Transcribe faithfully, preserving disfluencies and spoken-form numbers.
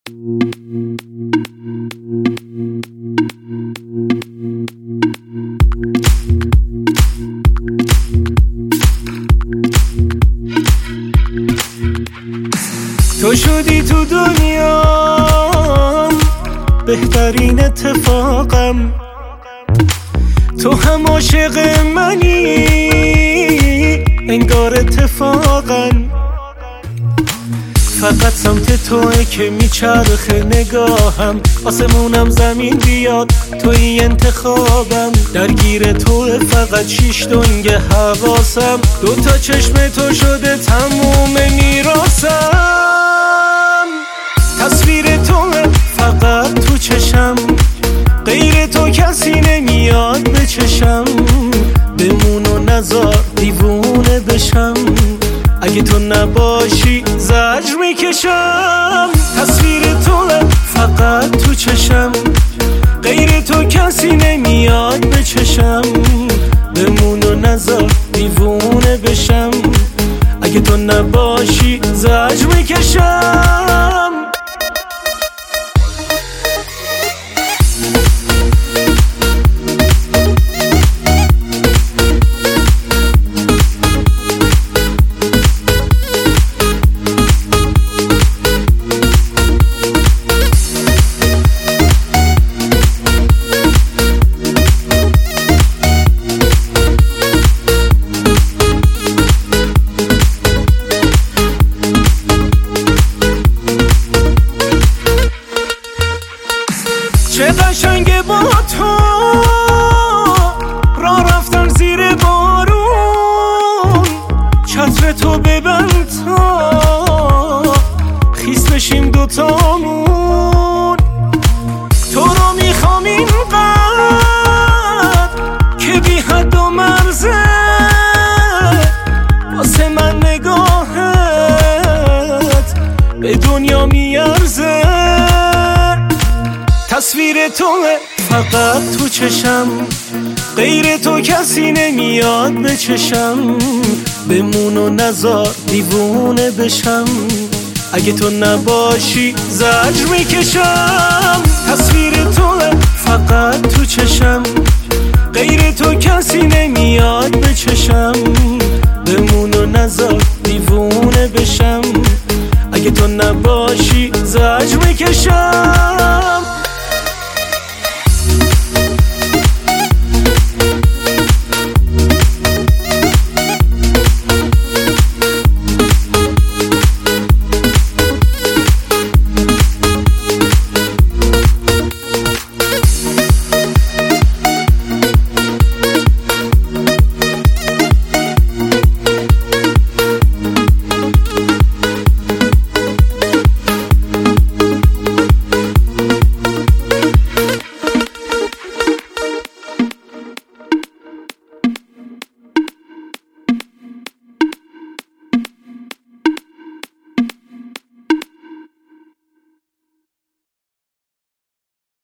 تو شدی تو دنیا بهترین اتفاقم، تو هم عاشق منی انگار اتفاقن. فقط سمت توئه که میچرخه نگاهم، آسمونم زمین بیاد توی انتخابم. درگیر توئه فقط شیش دنگ حواسم، دوتا چشم تو شده تموم میراثم. تصویر توئه فقط تو چشم، غیر تو کسی نمیاد به چشم. بمون و نزار دیوونه بشم، اگه تو نباشی زجر میکشم. تصویر توئه فقط تو چشم، غیر تو کسی نمیاد به چشم. بمون و نزار دیوونه بشم، اگه تو نباشی زجر میکشم. چه قشنگه با تو راه رفتن زیر بارون، چتر تو ببند تا خیس بشیم دوتامون. تو رو میخوام اینقدر که بی حد و مرزه، واسه من نگاهت به دنیا میارزه. تصویر توئه فقط تو چشم، غیر تو کسی نمیاد به چشم. بمون و نزار دیوونه بشم، اگه تو نباشی زجر میکشم. تصویر توئه فقط تو چشم، غیر تو کسی نمیاد به چشم. بمون و نزار دیوونه بشم، اگه تو نباشی زجر میکشم.